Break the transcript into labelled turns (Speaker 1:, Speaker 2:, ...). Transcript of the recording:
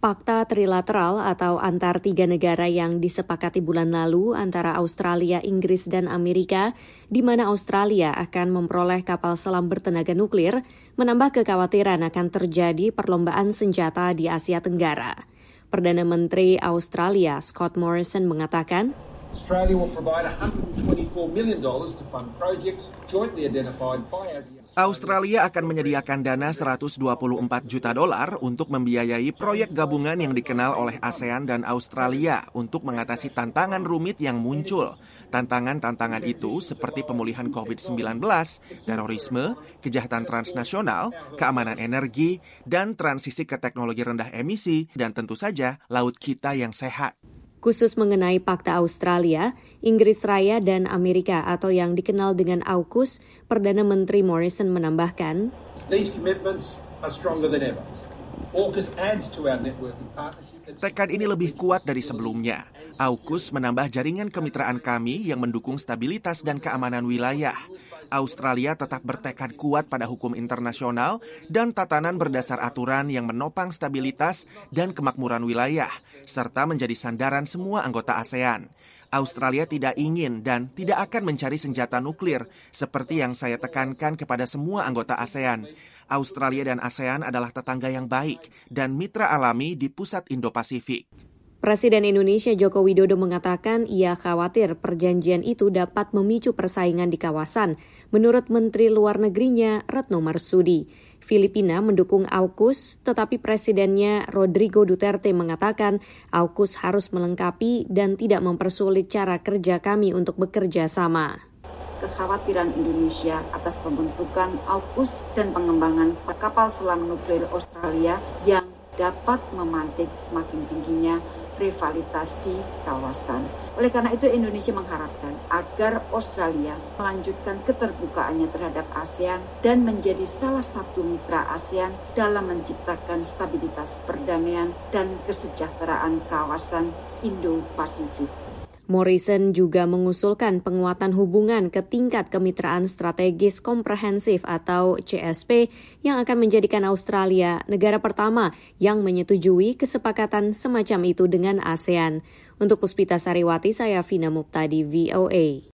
Speaker 1: Fakta trilateral atau antar tiga negara yang disepakati bulan lalu antara Australia, Inggris, dan Amerika, di mana Australia akan memperoleh kapal selam bertenaga nuklir, menambah kekhawatiran akan terjadi perlombaan senjata di Asia Tenggara. Perdana Menteri Australia, Scott Morrison, mengatakan,
Speaker 2: Australia will provide $124 million to fund projects jointly identified by ASEAN.
Speaker 3: Australia akan menyediakan dana $124 juta untuk membiayai proyek gabungan yang dikenal oleh ASEAN dan Australia untuk mengatasi tantangan rumit yang muncul. Tantangan-tantangan itu seperti pemulihan COVID-19, terorisme, kejahatan transnasional, keamanan energi, dan transisi ke teknologi rendah emisi, dan tentu saja laut kita yang sehat.
Speaker 1: Khusus mengenai Fakta Australia, Inggris Raya dan Amerika atau yang dikenal dengan AUKUS, Perdana Menteri Morrison menambahkan,
Speaker 2: These commitments are stronger than ever. AUKUS adds to our networking partnership.
Speaker 3: Tekad ini lebih kuat dari sebelumnya. AUKUS menambah jaringan kemitraan kami yang mendukung stabilitas dan keamanan wilayah. Australia tetap bertekad kuat pada hukum internasional dan tatanan berdasar aturan yang menopang stabilitas dan kemakmuran wilayah, serta menjadi sandaran semua anggota ASEAN. Australia tidak ingin dan tidak akan mencari senjata nuklir, seperti yang saya tekankan kepada semua anggota ASEAN. Australia dan ASEAN adalah tetangga yang baik dan mitra alami di pusat Indo-Pasifik.
Speaker 1: Presiden Indonesia Joko Widodo mengatakan ia khawatir perjanjian itu dapat memicu persaingan di kawasan. Menurut Menteri Luar Negerinya Retno Marsudi, Filipina mendukung AUKUS, tetapi presidennya Rodrigo Duterte mengatakan AUKUS harus melengkapi dan tidak mempersulit cara kerja kami untuk bekerja sama.
Speaker 4: Kekhawatiran Indonesia atas pembentukan AUKUS dan pengembangan kapal selam nuklir Australia yang dapat memantik semakin tingginya rivalitas di kawasan. Oleh karena itu Indonesia mengharapkan agar Australia melanjutkan keterbukaannya terhadap ASEAN dan menjadi salah satu mitra ASEAN dalam menciptakan stabilitas perdamaian dan kesejahteraan kawasan Indo-Pasifik.
Speaker 1: Morrison juga mengusulkan penguatan hubungan ke tingkat kemitraan strategis komprehensif atau CSP yang akan menjadikan Australia negara pertama yang menyetujui kesepakatan semacam itu dengan ASEAN. Untuk Puspita Sariwati, saya Vina Muptadi, VOA.